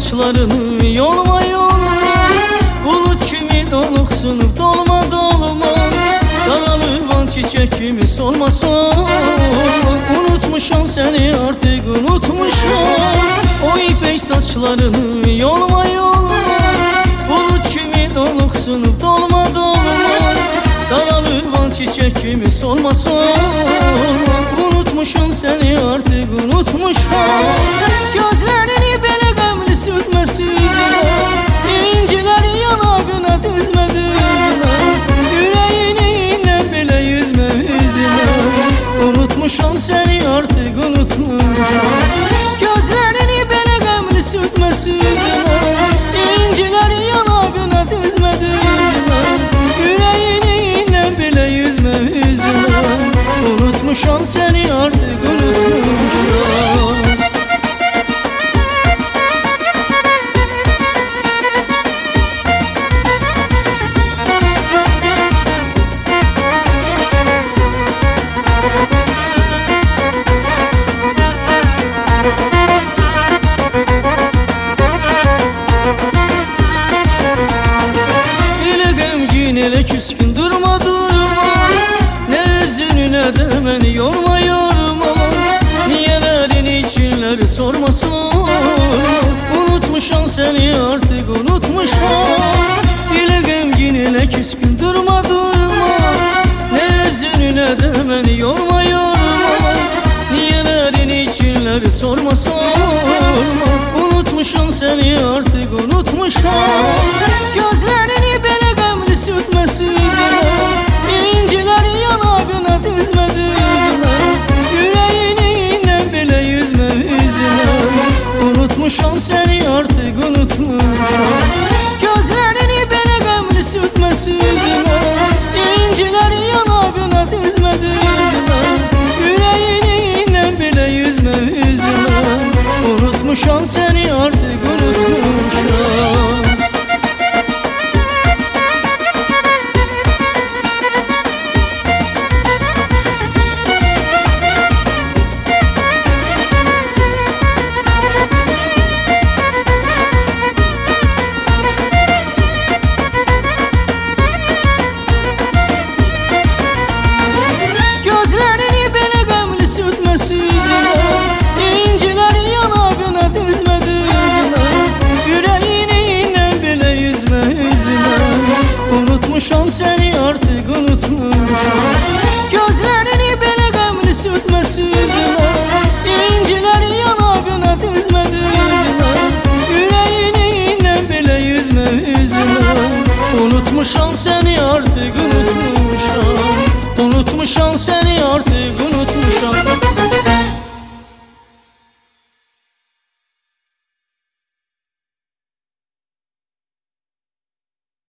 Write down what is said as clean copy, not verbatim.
saçlarını yolma yolma, bulut kimi doluqsunup dolma dolma, sarılıvan çiçek kimi solma solma. Unutmuşam seni artık unutmuşam, o ipek saçlarını yolma yolma, bulut kimi doluqsunup dolma dolma, sarılıvan çiçek kimi solma solma. Unutmuşam seni artık unutmuşam, gözlerini belə qəmli süzmə süzmə, inciləri yanağına düzmə düzmə, ürəyini indən belə yüzmə yüzmə. Unutmuşam seni artık unutmuşam, gözlerini belə qəmli süzmə süzmə, inciləri yanağına düzmə düzmə, ürəyini indən belə yüzmə yüzmə. Unutmuşam seni artık unutmuşam. Elə qəmgin, elə küskün durma durma, ne üzünü ne de beni yorma yorma, niyelerin içinleri sorma sorma. Unutmuşam seni artık unutmuşam, ile gemgin ile küskün durma durma, ne üzünü ne de beni yorma yorma, niyelerin içinleri sorma sorma. Unutmuşam seni artık unutmuşam, gözlerini belə qəmli süzmə süzmə, inciləri yanağına düzmə düzmə, ürəyini indən belə yüzmə yüzmə. Unutmuşam seni artık unutmuşam, gözlerini belə qəmli süzmə süzmə, inciləri yanağına düzmə düzmə, ürəyini indən belə yüzmə yüzmə. Unutmuşam seni artık unutmuşam. Gözlerini belə qəmli süzmə süzmə, inciləri yanağına düzmə düzmə, ürəyini indən belə yüzmə yüzmə. Unutmuşam seni artık unutmuşam, gözlerini belə qəmli süzmə süzmə, inciləri yanağına düzmə düzmə, ürəyini indən belə yüzmə yüzmə. Unutmuşam seni artık unutmuşam, unutmuşam seni.